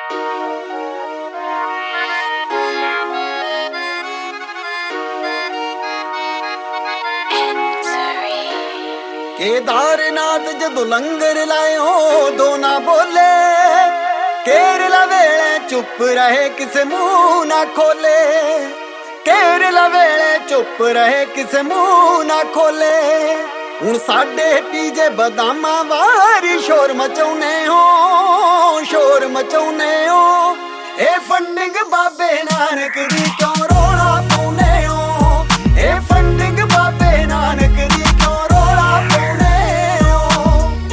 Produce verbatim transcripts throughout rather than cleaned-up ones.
केदारनाथ जदों लंगर लायो दो ना बोले, केरला वेले चुप रहे किसे मुंह ना खोले, केरला वेले चुप रहे किसे मुंह ना खोले। हुण साडे पीजे बदामां वारी शोर मचाउने हो, शोर मचाउने हो। ए फंडिंग बाबे नानक दी क्यों रोला पाउने हो, ए फंडिंग बाबे नानक दी क्यों रोला पाउने हो।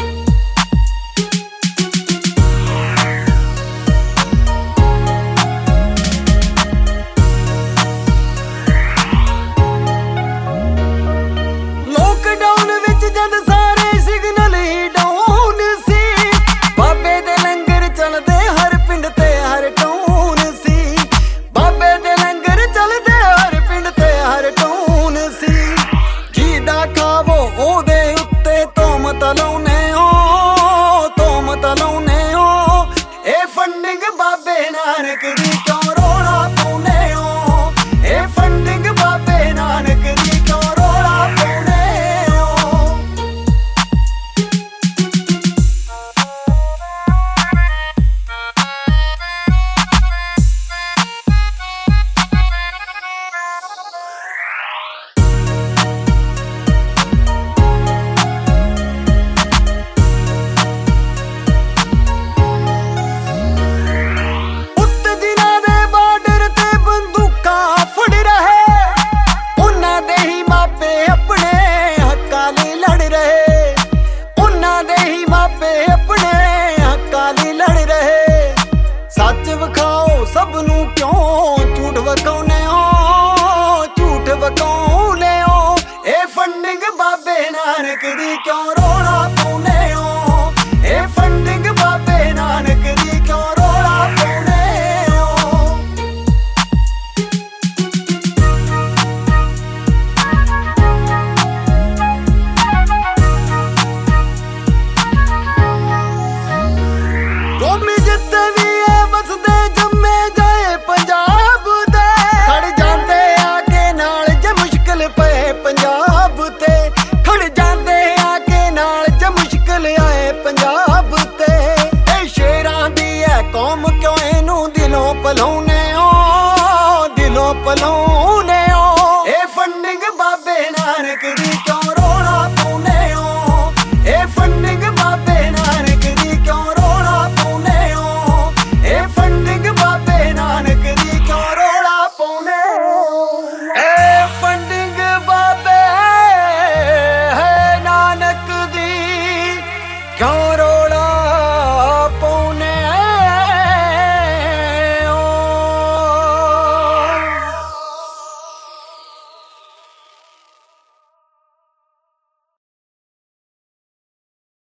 लॉकडाउन विच जद सारे सिग्नल ही डाउन सी, बाबे दे लंगर चलदे हर पिंड ते हर टाउन सी, बाबे दे लंगर चलदे हर पिंड ते हर टाउन सी। जीदा खावो ओदे उत्ते तोमत लाउने हो, तोमत लाउने हो। ए फंडिंग बाबे नानक दी क्यों